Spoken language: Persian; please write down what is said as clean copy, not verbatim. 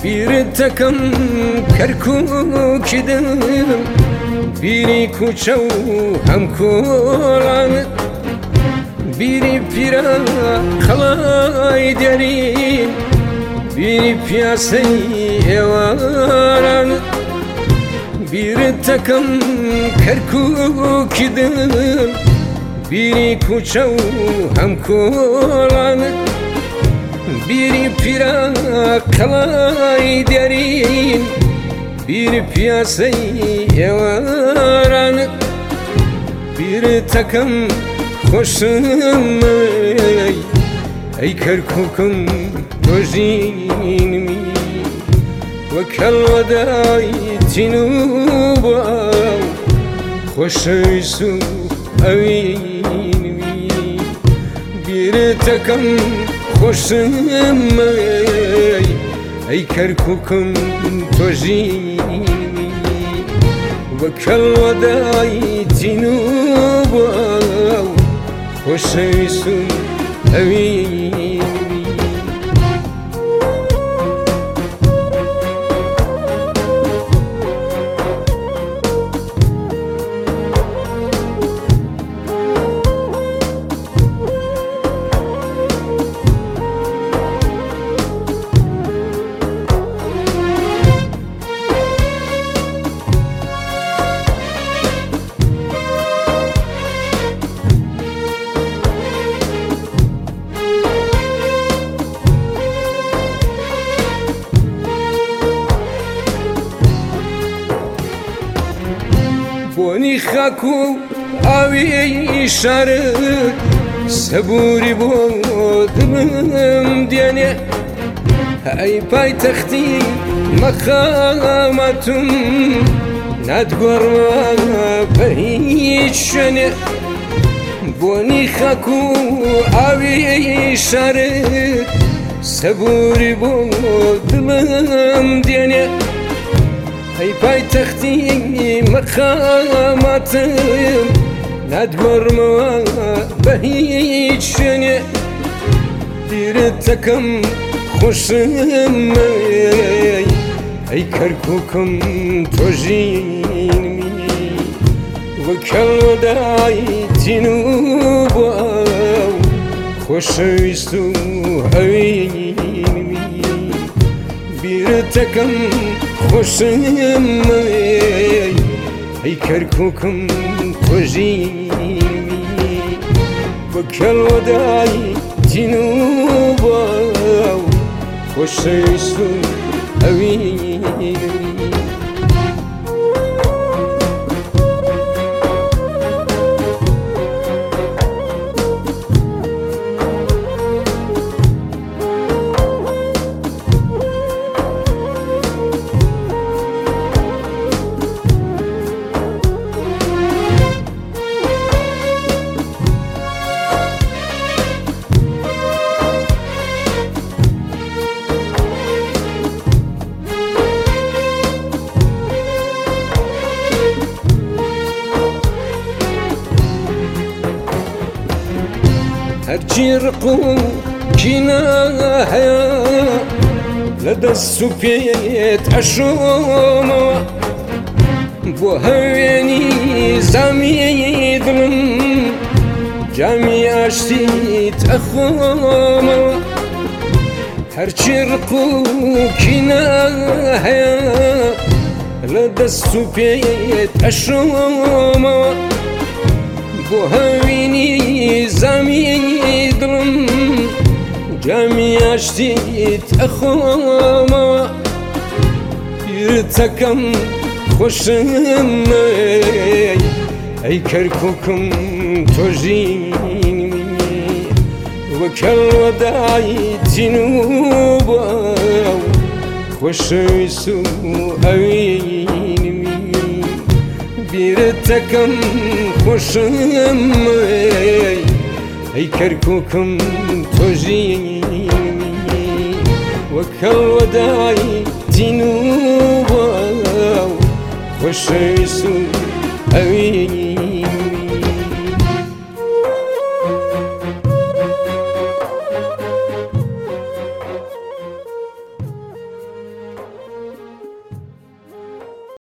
بیرتەکەم کەرکووکی دڵ بیری کوچە و هەم کۆڵانت بیری پیرە قەڵای دەرین بیری پیاسەی ئێوارانت بیرتەکەم کەرکووکی دڵ بیری کوچە و هەم کۆڵانت بیری پیرە قەڵای دەرین بیری پیاسەی ئێوارانت بیرتەکەم خۆشم ئەی کەرکووکم تۆژینمی وەک هەڵوەدای تین و باو خۆشەویست و ئەوینمی بیرتەکەم خۆشم ئەی کەرکووکم تۆژینمی وەک هەڵوەدای تین و باو خۆشەویست و ئەوینمی بۆنی خاک و ئاوی شارت سەبووری بۆ دڵم دێنێ ئەی پایتەختی مەقامەتم ناتگۆڕمە بە هیچ شوێنێ بۆنی خاک و ئاوی شارت سەبووری بۆ دڵم دێنێ ئەی پایتەختی مەقاماتم ناتگۆڕمەوە بە هیچ شوێنێ بیرتەکەم خۆشم ئەی کەرکووکم تۆژینمی وەک هەڵوەدای تین و باو خۆشەویست و ئەوینمی بیرتەکەم خۆشم ئەی کەرکووکم تۆژینمی وەک هەڵوەدای تین و باو خۆشەویست و ئەوینمی هەرچی ڕق و کینە هەیە لەدەست و پێت ئەشۆمەوە بۆ هەوێنی زامی دڵم جامی ئاشتیت ئەخۆمەوە هەرچی ڕق و کینە هەیە لەدەست و پێت ئەشۆمەوە بۆ هەوێنی زامی دڵم جامی ئاشتیت ئەخۆمەوە بیرتەکەم خۆشم ئەی کەرکووکم تۆژینمی وەک هەڵوەدای تین و باو خۆشەویست و ئەوینمی بیرتەکەم خۆشم ئەی کەرکووکم تۆژینمی وەک هەڵوەدای تین و باو خۆشەویست و ئەوینمی